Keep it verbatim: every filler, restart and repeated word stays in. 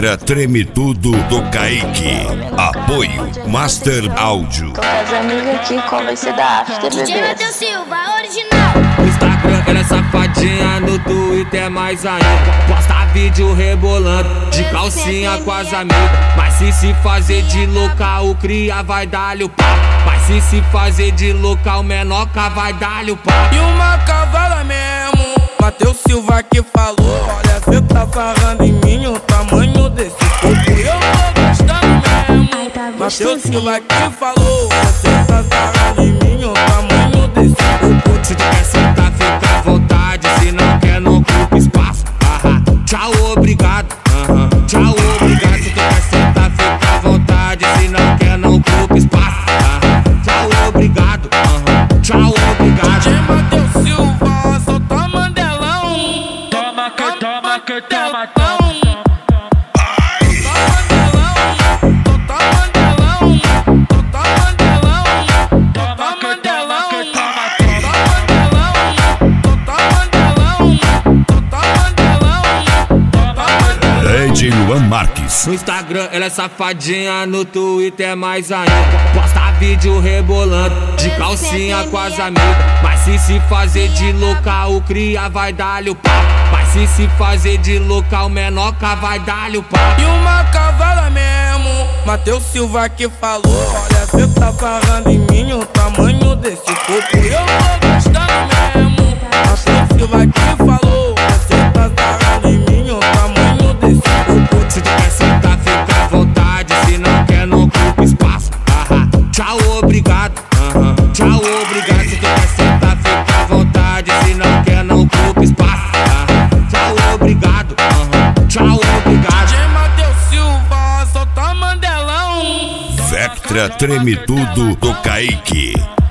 Vectra Treme Tudo do Kaique. Apoio Master Áudio. Tô com as amigas aqui, qual vai ser da after, bebê? D J Matheus Silva, original. No Instagram ela é safadinha, no Twitter mais ainda. Posta vídeo rebolando, de calcinha com as amigas. Mas se se fazer de louca, o cria vai dar-lhe o pau. Mas se se fazer de louca, o menoca vai dar-lhe o pau. E uma cavala mesmo, Matheus Silva que falou. Olha, cê tá sarrando em mim o tamanho desse corpo. Eu tô gostando mesmo, Matheus Silva que falou. Você tá sarrando em mim o tamanho desse corpo. Se tu quer sentar, fica à vontade. Se não quer, não ocupa espaço. Aham. Tchau, obrigado. Aham. Tchau, obrigado. Se tu quer sentar, fica à vontade. Se não quer, não ocupa espaço. Aham. Tchau, obrigado. Aham. Tchau, obrigado. D J Matheus Silva, solta Mandelão. Toma que toma que toma, toma. D J Luan Marques. No Instagram ela é safadinha, no Twitter mais ainda. Posta vídeo rebolando, de calcinha com as amigas. Mas se se fazer de louca, o cria vai dar-lhe o pau. Mas se se fazer de louca, o menoca vai dar-lhe o pau. E uma cavala mesmo, Matheus Silva que falou. Olha, cê tá sarrando em mim o tamanho desse corpo. Eu tô gostando mesmo, Matheus Silva que falou. Você tá sarrando em mim o tamanho desse corpo. Se tu quer sentar, fica à vontade. Se não quer, não ocupa espaço. Aham. Tchau, obrigado. Aham. Tchau, obrigado. Se tu quer sentar, fica à vontade. Se não quer, não ocupa espaço. Aham. Tchau, obrigado. Aham. Tchau, obrigado. D J Matheus Silva, solta Mandelão. Vectra Treme Tudo do Kaique.